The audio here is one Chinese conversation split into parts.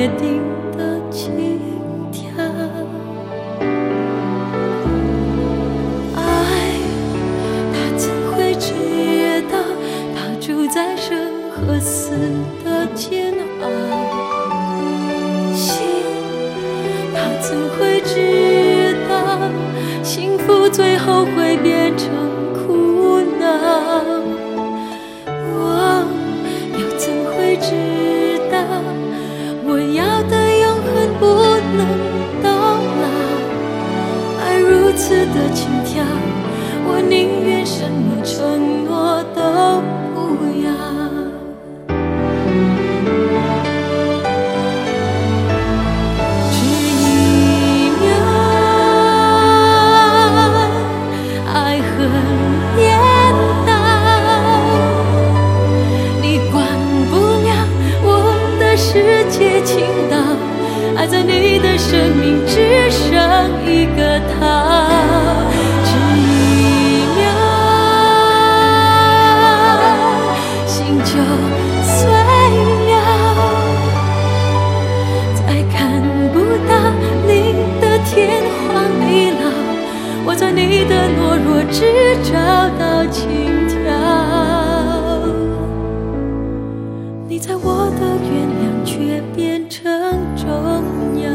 约定的心跳。爱，他怎会知道，他住在生和死的煎熬。心，他怎会知道，幸福最后会变成苦恼。我又怎会知道，我要的永恒不能到老。爱如此的轻佻，我宁愿什么承诺都不要。只一秒，爱很颠倒，你管不了我的世界倾倒。爱在你的生命只剩一个他，只一秒，心就碎了。再看不到你的天荒地老，我在你的懦弱只找到轻佻，你在我的原谅却变成重要。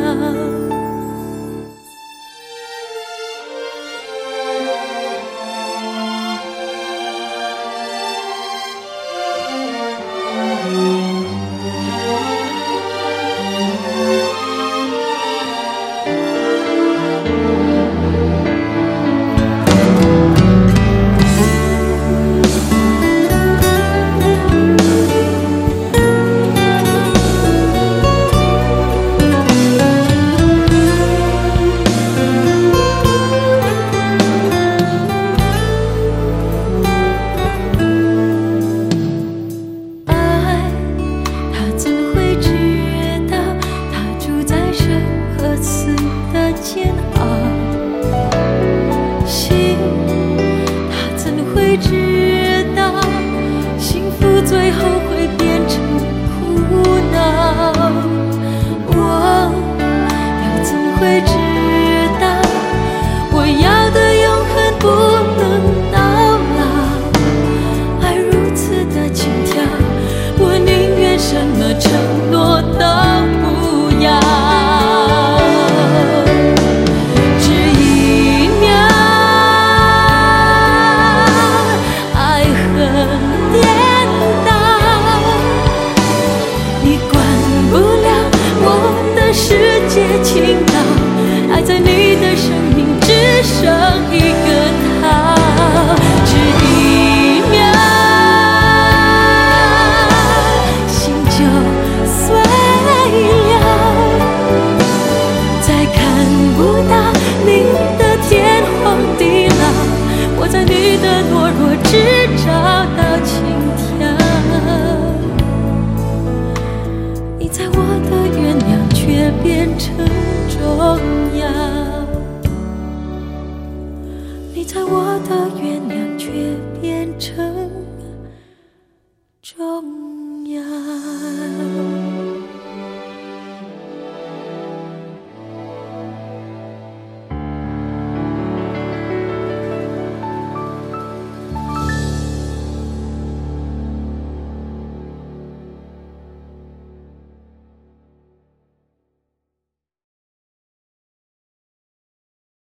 最后会变成苦恼，我又怎会知道，我要的永恒不能到老。爱如此的轻佻，我宁愿什么承诺都不要。只一秒，爱很颠倒，世界倾倒，爱在你的生命只剩一个他，只一秒，心就碎了。再看不到你的天荒地老，我在你的懦弱只找到轻佻，你在我的原谅却变成重要，你在我的原